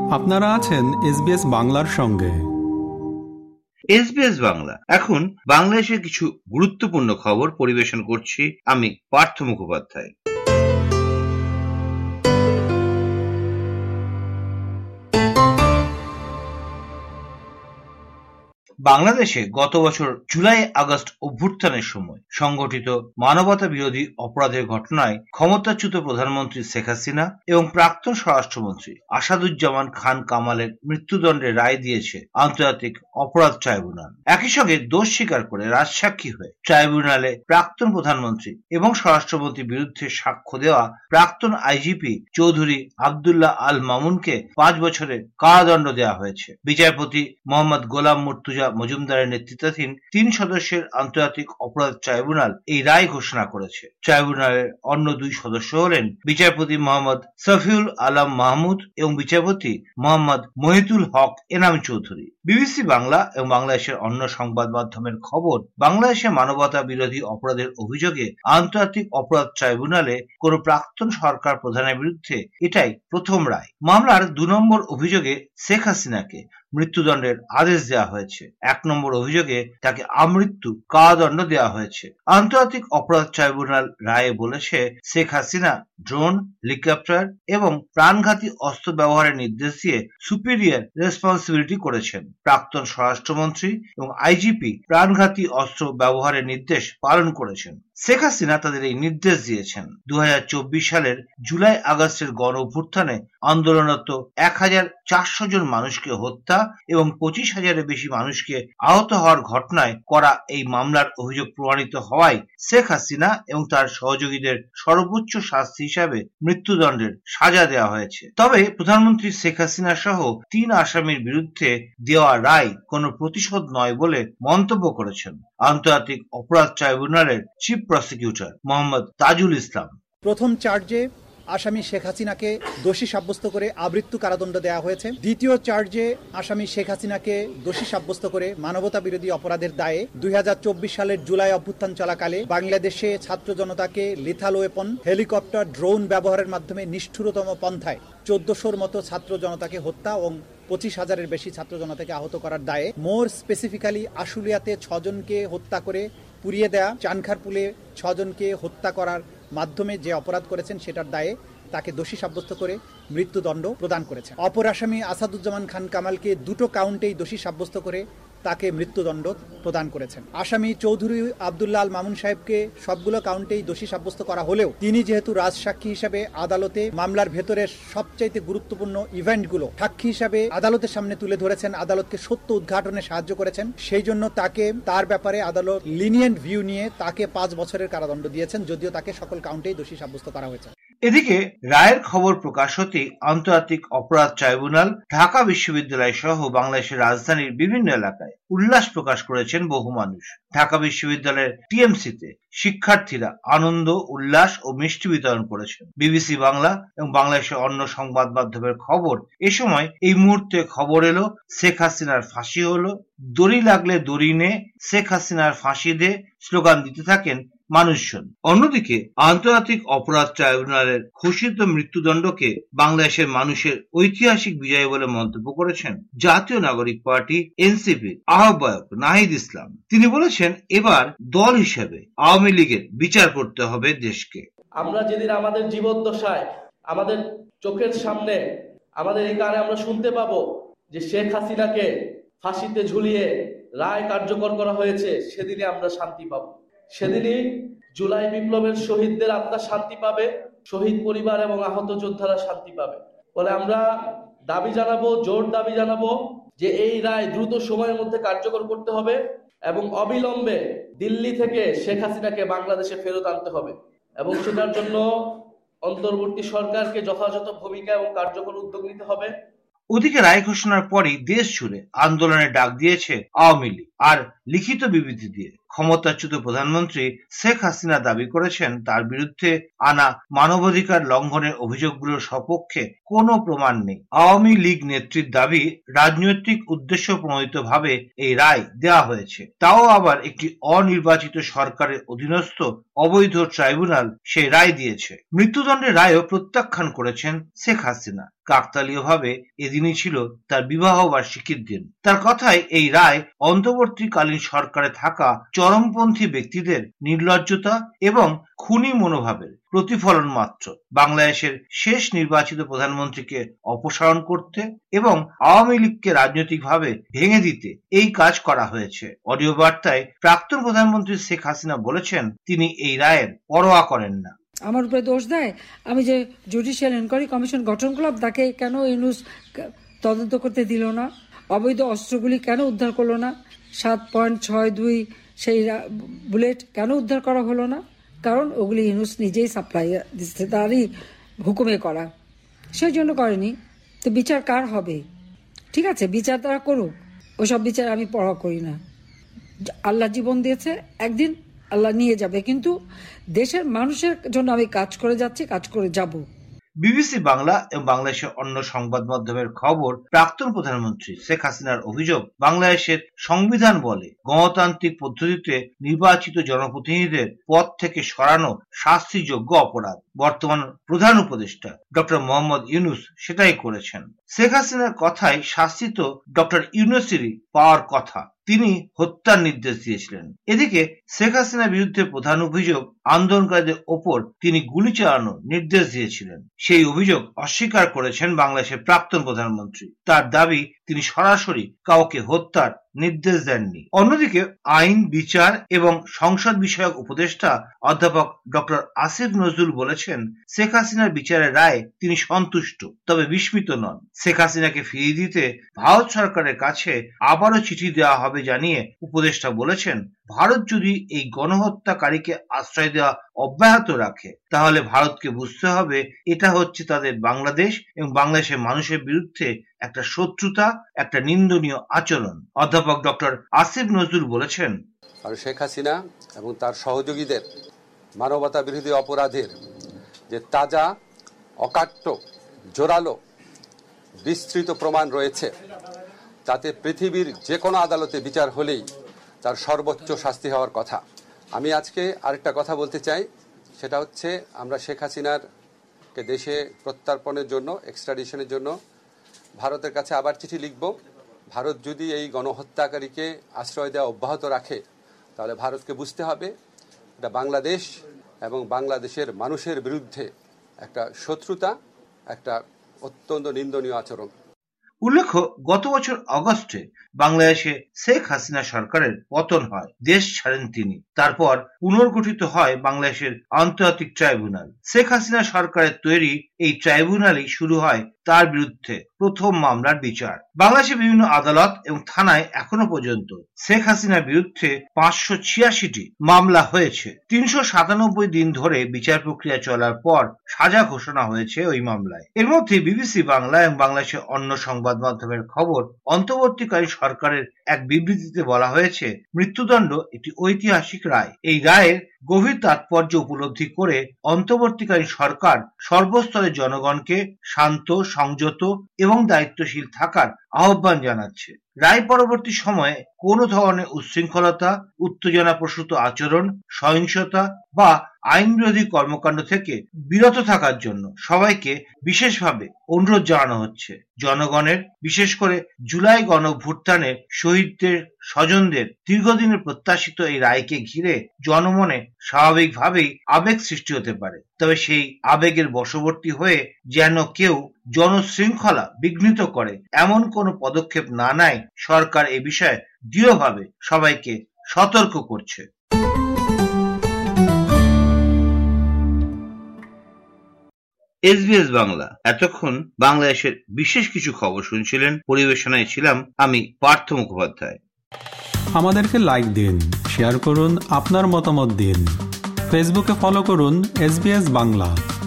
আপনারা আছেন SBS বাংলার সঙ্গে। SBS বাংলা এখন বাংলাদেশের কিছু গুরুত্বপূর্ণ খবর পরিবেশন করছি আমি পার্থ মুখোপাধ্যায়। বাংলাদেশে গত বছর জুলাই আগস্ট অভ্যুত্থানের সময় সংঘটিত মানবতা বিরোধী অপরাধের ঘটনায় ক্ষমতাচ্যুত প্রধানমন্ত্রী শেখ হাসিনা এবং প্রাক্তন স্বরাষ্ট্রমন্ত্রী আসাদুজ্জামান খান কামালের মৃত্যুদণ্ডের রায় দিয়েছে আন্তর্জাতিক অপরাধ ট্রাইব্যুনাল। একই সঙ্গে দোষ স্বীকার করে রাজসাক্ষী হয়ে ট্রাইব্যুনালে প্রাক্তন প্রধানমন্ত্রী এবং স্বরাষ্ট্রমন্ত্রীর বিরুদ্ধে সাক্ষ্য দেওয়া প্রাক্তন আইজিপি চৌধুরী আব্দুল্লাহ আল মামুনকে 5 বছরের কারাদণ্ড দেওয়া হয়েছে। বিচারপতি মোহাম্মদ গোলাম মুর্তুজা মজুমদারের নেতৃত্বাধীন 3 সদস্যের আন্তর্জাতিক অপরাধ ট্রাইব্যুনাল এই রায় ঘোষণা করেছে। ট্রাইব্যুনালের অন্য 2 সদস্য হলেন বিচারপতি মোহাম্মদ সফিউল আলম মাহমুদ এবং বিচারপতি মোহাম্মদ মহিতুল হক এনাম চৌধুরী। বিবিসি বাংলা এবং বাংলাদেশের অন্য সংবাদ মাধ্যমের খবর, বাংলাদেশে মানবতা বিরোধী অপরাধের অভিযোগে আন্তর্জাতিক অপরাধ ট্রাইব্যুনালে কোন প্রাক্তন সরকার প্রধানের বিরুদ্ধে এটাই প্রথম রায়। মামলার 2 নম্বর অভিযোগে শেখ হাসিনাকে মৃত্যুদণ্ডের আদেশ দেওয়া হয়েছে। 1 নম্বর অভিযোগে তাকে আমৃত্যু কারাদণ্ড দেওয়া হয়েছে। আন্তর্জাতিক অপরাধ ট্রাইব্যুনাল রায়ে বলেছে, শেখ হাসিনা ড্রোন, হেলিকপ্টার এবং প্রাণঘাতী অস্ত্র ব্যবহারের নির্দেশ দিয়ে সুপিরিয়র রেসপন্সিবিলিটি করেছেন। প্রাক্তন স্বরাষ্ট্রমন্ত্রী এবং আইজিপি প্রাণঘাতী অস্ত্র ব্যবহারের নির্দেশ পালন করেছেন। শেখ হাসিনা তাদের এই নির্দেশ দিয়েছেন। 2024 সালের জুলাই আগস্টের গণ অভ্যুত্থানে আন্দোলনরত 1400 জন মানুষকে হত্যা এবং 25,000-এর বেশি মানুষকে আহত হওয়ার ঘটনায় করা এই মামলার অভিযোগ প্রমাণিত হওয়ায় শেখ হাসিনা এবং তার সহযোগীদের সর্বোচ্চ শাস্তি হিসাবে মৃত্যুদণ্ডের সাজা দেওয়া হয়েছে। তবে প্রধানমন্ত্রী শেখ হাসিনা সহ 3 আসামির বিরুদ্ধে দেওয়া রায় কোনো প্রতিশোধ নয় বলে মন্তব্য করেছেন আন্তর্জাতিক অপরাধ ট্রাইব্যুনালের চিফ প্রসিকিউটর মোহাম্মদ তাজুল ইসলাম। প্রথম চার্জে আসামি শেখ হাসিনাকে দোষী সাব্যস্ত করে আমৃত্যু কারাদণ্ড দেওয়া হয়েছে। দ্বিতীয় চার্জে আসামি শেখ হাসিনাকে দোষী সাব্যস্ত করে মানবতা বিরোধী অপরাধের দায়ে 2024 সালের জুলাই অভ্যুত্থান চলাকালে বাংলাদেশে ছাত্র জনতাকে লিথাল ওয়েপন, হেলিকপ্টার, ড্রোন ব্যবহারের মাধ্যমে নিষ্ঠুরতম পন্থায় 1400-র মতো ছাত্র জনতাকে হত্যা এবং 25,000-এর বেশি ছাত্র জনতাকে আহত করার দায়ে, মোর স্পেসিফিক্যালি আশুলিয়াতে 6 জনকে হত্যা করে পুড়িয়ে দেয়া, চানখারপুলে 6 জনকে হত্যা করার মাধ্যমে যে অপরাধ করেছেন সেটার দায়ে তাকে দোষী সাব্যস্ত করে মৃত্যুদণ্ড প্রদান করেছেন। অপর আসামি আসাদুজ্জামান খান কামালকে 2টো কাউন্টেই দোষী সাব্যস্ত করে তাকে মৃত্যুদণ্ড প্রদান করেছেন। আসামি চৌধুরী আব্দুল্লাহ আল মামুন সাহেবকে সবগুলো কাউন্টেই দোষী সাব্যস্ত করা হলেও তিনি যেহেতু রাজসাক্ষী হিসাবে আদালতে মামলার ভেতরের সবচাইতে গুরুত্বপূর্ণ ইভেন্টগুলো সাক্ষী হিসাবে আদালতের সামনে তুলে ধরেছেন, আদালতকে সত্য উদ্ঘাটনে সাহায্য করেছেন, সেই জন্য তাকে তার ব্যাপারে আদালত লিনিয়েন্ট ভিউ নিয়ে তাকে 5 বছরের কারাদণ্ড দিয়েছেন, যদিও তাকে সকল কাউন্টেই দোষী সাব্যস্ত করা হয়েছে। এদিকে রায়ের খবর প্রকাশ হতেই আন্তর্জাতিক অপরাধ ট্রাইব্যুনাল ঢাকা বিশ্ববিদ্যালয় সহ বাংলাদেশের রাজধানীর বিভিন্ন এলাকায় উল্লাস প্রকাশ করেছেন বহু মানুষ। ঢাকা বিশ্ববিদ্যালয়ের টিএমসিতে শিক্ষার্থীরা আনন্দ, উল্লাস ও মিষ্টি বিতরণ করেছেন। বিবিসি বাংলা এবং বাংলাদেশের অন্য সংবাদ মাধ্যমের খবর, এ সময় এই মুহূর্তে খবর এলো শেখ হাসিনার ফাঁসি হলো, দড়ি লাগলে দড়ি নে, শেখ হাসিনার ফাঁসি দে স্লোগান দিতে থাকেন মানুষজন। অন্যদিকে আন্তর্জাতিক অপরাধ ট্রাইব্যুনালের ঘোষিত মৃত্যুদণ্ডকে বাংলাদেশের মানুষের ঐতিহাসিক বিজয় বলে মন্তব্য করেছেন জাতীয় নাগরিক পার্টি এনসিপির আহ্বায়ক নাহিদ ইসলাম। তিনি বলেছেন, এবার দল হিসেবে আওয়ামী লীগের বিচার করতে হবে দেশকে। আমরা যেদিন আমাদের জীবদ্দশায় আমাদের চোখের সামনে আমাদের এই কানে আমরা শুনতে পাবো যে শেখ হাসিনাকে ফাঁসিতে ঝুলিয়ে রায় কার্যকর করা হয়েছে, সেদিনে আমরা শান্তি পাবো। সেদিনই জুলাই বিপ্লবের শহীদদের আত্মা শান্তি পাবে, শহীদ পরিবার এবং আহত যোদ্ধারা শান্তি পাবে। ফলে আমরা দাবি জানাবো, জোর দাবি জানাবো যে এই রায় দ্রুত সময়ের মধ্যে কার্যকর করতে হবে এবং অবিলম্বে দিল্লি থেকে শেখ হাসিনাকে বাংলাদেশে ফেরত আনতে হবে এবং সেটার জন্য অন্তর্বর্তী সরকারকে যথাযথ ভূমিকা এবং কার্যকর উদ্যোগ নিতে হবে। ওদিকে রায় ঘোষণার পরই দেশ জুড়ে আন্দোলনের ডাক দিয়েছে আওয়ামী লীগ আর লিখিত বিবৃতি দিয়ে ক্ষমতাচ্যুত প্রধানমন্ত্রী শেখ হাসিনা দাবি করেছেন তার বিরুদ্ধে আনা মানবাধিকার লঙ্ঘনের অভিযোগগুলোর সপক্ষে কোনো প্রমাণ নেই। আওয়ামী লীগ নেত্রীর দাবি রাজনৈতিক উদ্দেশ্য প্রণোদিতভাবে এই রায় দেওয়া হয়েছে, তাও আবার একটি অনির্বাচিত সরকারের অধীনস্থ অবৈধ ট্রাইব্যুনাল সেই রায় দিয়েছে। মৃত্যুদণ্ডের রায়ও প্রত্যাখ্যান করেছেন শেখ হাসিনা। কাকতালীয়ভাবে এদিনই ছিল তার বিবাহ বার্ষিকীর দিন। তার কথায় এই রায় অন্তর্বর্তীকালীন সরকারে থাকা চরমপন্থী ব্যক্তিদের নির্লজ্জতা এবং খুনি মনোভাবের প্রতিফলন মাত্র। বাংলাদেশের শেষ নির্বাচিত প্রধানমন্ত্রীকে অপসারণ করতে এবং আওয়ামী লীগকে রাজনৈতিকভাবে ভেঙে দিতে এই কাজ করা হয়েছে। অডিও বার্তায় প্রাক্তন প্রধানমন্ত্রী শেখ হাসিনা বলেছেন তিনি এই রায়ের পরোয়া করেন না। আমার উপরে দোষ দেয়, আমি যে জুডিশিয়াল এনকোয়ারি কমিশন গঠন করলাম তাকে কেন ইউনূস তদন্ত করতে দিল না? অবৈধ অস্ত্রগুলি কেন উদ্ধার করলো না? 7.62 সেই বুলেট কেন উদ্ধার করা হলো না? কারণ ওগুলি ইউনূস নিজেই সাপ্লাই দিচ্ছে, তারই হুকুমে করা, সেই জন্য করেনি। তো বিচার কার হবে? ঠিক আছে, বিচার তারা করুক, ওসব বিচার আমি পরোয়া করি না। আল্লাহ জীবন দিয়েছে, একদিন আল্লাহ নিয়ে যাবে, কিন্তু দেশের মানুষের জন্য আমি কাজ করে যাচ্ছি, কাজ করে যাব। বিবিসি বাংলা এবং বাংলাদেশের অন্য সংবাদ মাধ্যমের খবর, প্রাক্তন প্রধানমন্ত্রী শেখ হাসিনার অভিযোগ বাংলাদেশের সংবিধান বলে গণতান্ত্রিক পদ্ধতিতে নির্বাচিত জনপ্রতিনিধিদের পদ থেকে সরানো শাস্তিযোগ্য অপরাধ। বর্তমান প্রধান উপদেষ্টা ডক্টর মোহাম্মদ ইউনূস সেটাই করেছেন। শেখ হাসিনার কথায় শাস্তি তো ডক্টর ইউনূসেরই পাওয়ার কথা, তিনি হত্যার নির্দেশ দিয়েছিলেন। এদিকে শেখ হাসিনার বিরুদ্ধে প্রধান অভিযোগ আন্দোলনকারীদের ওপর তিনি গুলি চালানোর নির্দেশ দিয়েছিলেন। সেই অভিযোগ অস্বীকার করেছেন বাংলাদেশের প্রাক্তন প্রধানমন্ত্রী। তার দাবি তিনি সরাসরি কাউকে হত্যার নির্দেশ দেননি। অন্যদিকে আইন, বিচার এবং সংসদ বিষয়ক উপদেষ্টা অধ্যাপক ডক্টর আসিফ নজরুল বলেছেন শেখ হাসিনার বিচারের রায় তিনি সন্তুষ্ট, তবে বিস্মিত নন। শেখ হাসিনাকে ফিরিয়ে দিতে ভারত সরকারের কাছে আবারও চিঠি দেওয়া হবে জানিয়ে উপদেষ্টা বলেছেন ভারত যদি এই গণহত্যাকারীকে আশ্রয় দেওয়া অব্যাহত রাখে তাহলে ভারতকে বুঝতে হবে এটা হচ্ছে তাদের বাংলাদেশ এবং বাংলাদেশের মানুষের বিরুদ্ধে একটা শত্রুতা, একটা নিন্দনীয় আচরণ। অধ্যাপক ডক্টর আসিফ নজরুল বলেছেন, আর শেখ হাসিনা এবং তার সহযোগীদের মানবতা বিরোধী অপরাধের যে তাজা, অকাট্য, জোরালো, বিস্তৃত প্রমাণ রয়েছে, তাতে পৃথিবীর যে কোনো আদালতে বিচার হলেই তার সর্বোচ্চ শাস্তি হওয়ার কথা। আমি আজকে আরেকটা কথা বলতে চাই, সেটা হচ্ছে আমরা শেখ হাসিনারকে দেশে প্রত্যর্পণের জন্য, এক্সট্রাডিশনের জন্য ভারতের কাছে আবার চিঠি লিখব। ভারত যদি এই গণহত্যাকারীকে আশ্রয় দেওয়া অব্যাহত রাখে তাহলে ভারতকে বুঝতে হবে এটা বাংলাদেশ এবং বাংলাদেশের মানুষের বিরুদ্ধে একটা শত্রুতা, একটা অত্যন্ত নিন্দনীয় আচরণ। উল্লেখ্য, গত বছর অগস্টে বাংলাদেশে শেখ হাসিনা সরকারের পতন হয়, দেশ ছাড়েন তিনি। তারপর পুনর্গঠিত হয় বাংলাদেশের আন্তর্জাতিক ট্রাইব্যুনাল। শেখ হাসিনা সরকারের তৈরি এই ট্রাইব্যুনালই শুরু হয় তার বিরুদ্ধে প্রথম মামলার বিচার। বাংলাদেশের বিভিন্ন আদালত এবং থানায় এখনো পর্যন্ত শেখ হাসিনার বিরুদ্ধে 586টি মামলা হয়েছে। 397 দিন ধরে বিচার প্রক্রিয়া চলার পর সাজা ঘোষণা হয়েছে ওই মামলায়। এর মধ্যে বিবিসি বাংলা এবং বাংলাদেশের অন্য সংবাদ মাধ্যমের খবর, অন্তর্বর্তীকালীন সরকারের এক বিবৃতিতে বলা হয়েছে মৃত্যুদণ্ড একটি ঐতিহাসিক রায়। এই রায়ের গভীর তাৎপর্য উপলব্ধি করে অন্তর্বর্তীকালীন সরকার সর্বস্তরের জনগণকে শান্ত, সংযত এবং দায়িত্বশীল থাকার আহ্বান জানাচ্ছে। রায় পরবর্তী সময়ে কোনো ধরনের উচ্ছৃঙ্খলতা, উত্তেজনাপ্রসূত আচরণ, সহিংসতা বা আইন বিরোধী কর্মকাণ্ড থেকে বিরত থাকার জন্য সবাইকে বিশেষভাবে অনুরোধ জানানো হচ্ছে। জনগণের, বিশেষ করে জুলাই গণঅভ্যুত্থানের শহীদদের স্বজনদের দীর্ঘদিনের প্রত্যাশিত এই রায়কে ঘিরে জনমনে স্বাভাবিকভাবেই আবেগ সৃষ্টি হতে পারে, তবে সেই আবেগের বশবর্তী হয়ে যেন কেউ জনশৃঙ্খলা বিঘ্নিত করে এমন কোনো পদক্ষেপ না নেয় সরকার এ বিষয়ে দৃঢ়ভাবে সবাইকে সতর্ক করছে। SBS বাংলা এতক্ষণ বাংলাদেশের বিশেষ কিছু খবর শুনছিলেন। পরিবেশনায় ছিলাম আমি পার্থ মুখোপাধ্যায়। আমাদেরকে লাইক দিন, শেয়ার করুন, আপনার মতামত দিন। ফেসবুকে ফলো করুন SBS বাংলা।